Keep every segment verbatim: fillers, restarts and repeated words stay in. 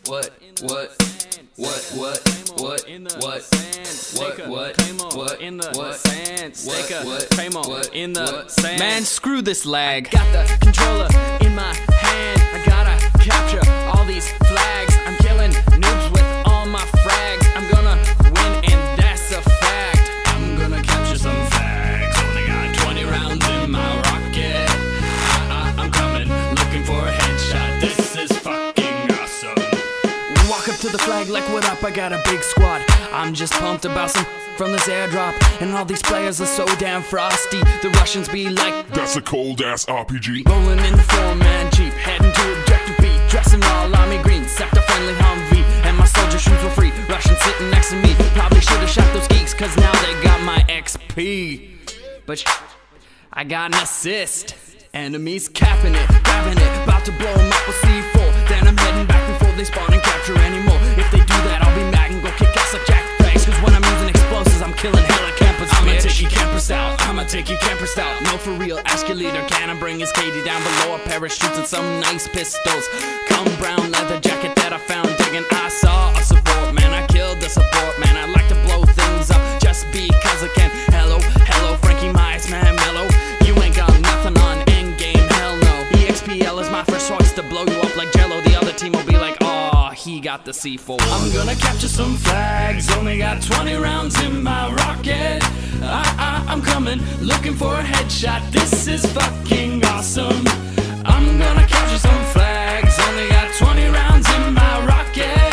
what, what, what, what, what, in the what, sand, what, what, Primo what, in the what, sand, Staker, what, Primo what, in the what, sand. Man, screw this lag. got the controller in my hand. I gotta capture all these flags. I'm killing noobs with all my frags. I'm gonna win, and that's a fact. I'm gonna capture some flags. Only got twenty rounds in my rocket. I, I, I'm coming, looking for a headshot. This is fucking awesome. Walk up to the flag like, what up? I got a big squad. I'm just pumped about some from this airdrop, and all these players are so damn frosty. The Russians be like, that's a cold ass R P G. Rolling in the four-man Jeep, heading to Objective B, dressing all army green, sector friendly Humvee, and my soldier shoes were free. Russians sitting next to me, probably should've shot those geeks, cause now they got my X P. But sh I got an assist. Enemies capping it, grabbing it, about to blow them up with C four. Then I'm heading back before they spawn and capture anymore. If they do that, I'll be mad and go kick ass like Jack Frags. Cause when I'm using explosives, I'm killing hella campers. I'ma bitch. take you camper style, I'ma take you camper style. No, for real, ask your leader, can I bring his K D down below? A parachutes and some nice pistols. Come brown leather jacket that I found digging. I saw a support, man, I killed the support, man. I like to blow things up just because I can. Hello, hello, Frankie Myers, man, mellow. You ain't got nothing on endgame, hell no. E X P L is my first choice to blow you up like Jello. The other team will be like, oh, he got the C four. I'm gonna capture some flags. Only got twenty rounds in my rocket. I, I, I'm coming, looking for a headshot. This is fucking awesome. I'm gonna capture some flags. Only got twenty rounds in my rocket.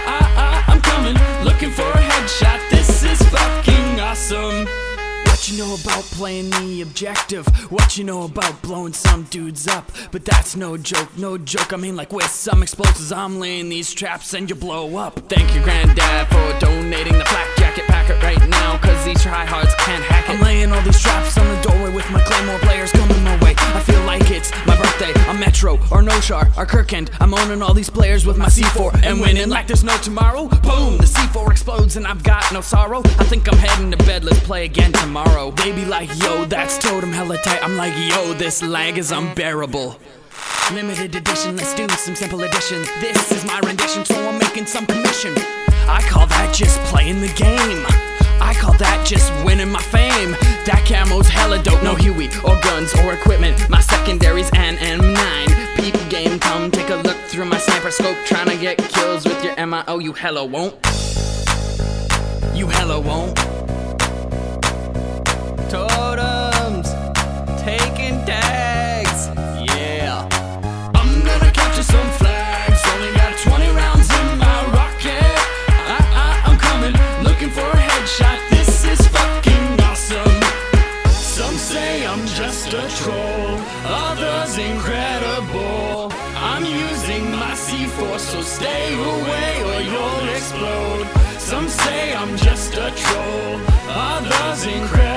I, I, I'm coming, looking for a headshot. This is fucking awesome. What you know about playing the objective? What you know about blowing some dudes up? But that's no joke, no joke. I mean, like with some explosives, I'm laying these traps and you blow up. Thank you, granddad, for donating the flak jacket packet right now, cause these tryhards can't hack it. I'm laying all these traps on the doorway with my claymore players coming my way. I feel like it's my birthday. I'm Metro or Noshar or Kirkend. I'm owning all these players with my C four and winning like there's no tomorrow. Boom, the C four explodes and I've got no sorrow. I think I'm heading to bed, let's play again tomorrow. They be like, yo, that's totem hella tight. I'm like, yo, this lag is unbearable. Limited edition, let's do some simple addition. This is my rendition, so I'm making some commission. I call that just playing the game. I call that just winning my fame. That camo's hella dope, no Huey or guns or equipment. My secondary's an M nine. Peep game, come take a look through my sniper scope. Trying to get kills with your M I O, you hella won't. You hella won't. Totems, taking tags, yeah. I'm gonna capture some flags. Only got twenty rounds in my rocket. I, I, I'm coming, looking for a headshot. This is fucking awesome. Some say I'm just a troll, others incredible. I'm using my C four, so stay away or you'll explode. Some say I'm just a troll, others incredible.